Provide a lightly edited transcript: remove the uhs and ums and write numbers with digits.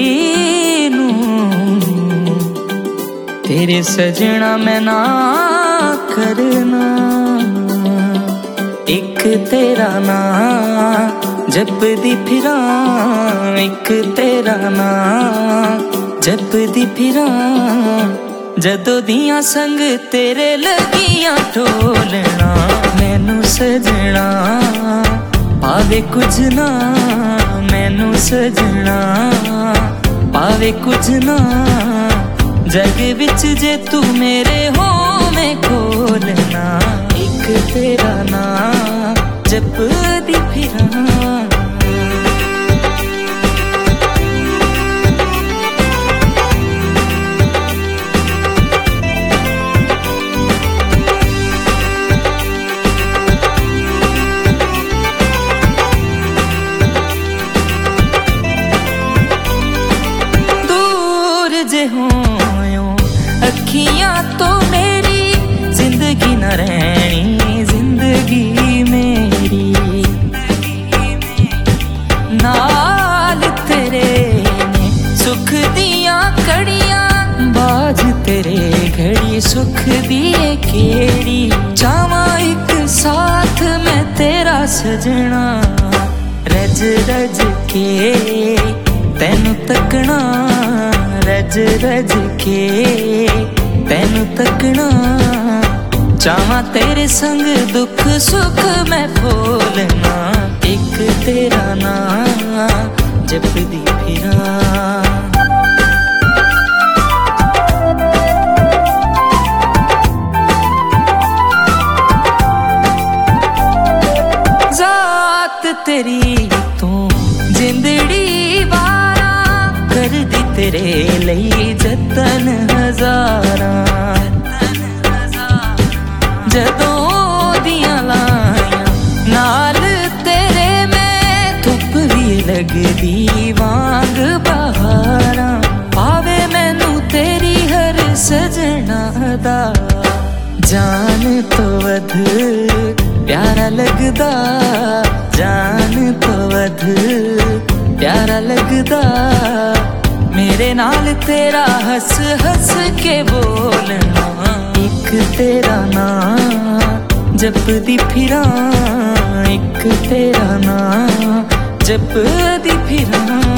नू तेरे सजना मैं ना करना। एक तेरा ना जपदी फिरां, एक तेरा ना जपदी फिरां। जदों दियां संग तेरे लगियां ढोलना, मैनू सजना पावे कुछ ना, मैनू सजना पावे कुछ ना। जग विच जे तू मेरे होवे खोलना, एक तेरा ना जपदी फिरां। जे होयो अखियां तो मेरी जिंदगी न रहनी, जिंदगी मेरी नाल तेरे ने सुख दियां कड़ियां, बाज तेरे घड़ी सुख दिए केड़ी। चावा एक साथ मैं तेरा सजना, रज रज के तैनू तकना, रज रज के तैनू तकना। चावा तेरे संग दुख सुख मैं भोलना, एक तेरा ना जपदी फिरां। जात तेरी तू जिंदड़ी वारा कर दी तेरे लई जतन हजारां। जदों दियां लायां नाल तेरे मैं धुप भी लगदी वांग बहारां। पावे मैनू तेरी हर सजना दा, जान तो वध प्यारा लगदा, जान तो वध प्यारा लगदा। मेरे नाल तेरा हंस हंस के बोलना, एक तेरा ना जपदी फिरां, एक तेरा ना जपदी फिरां।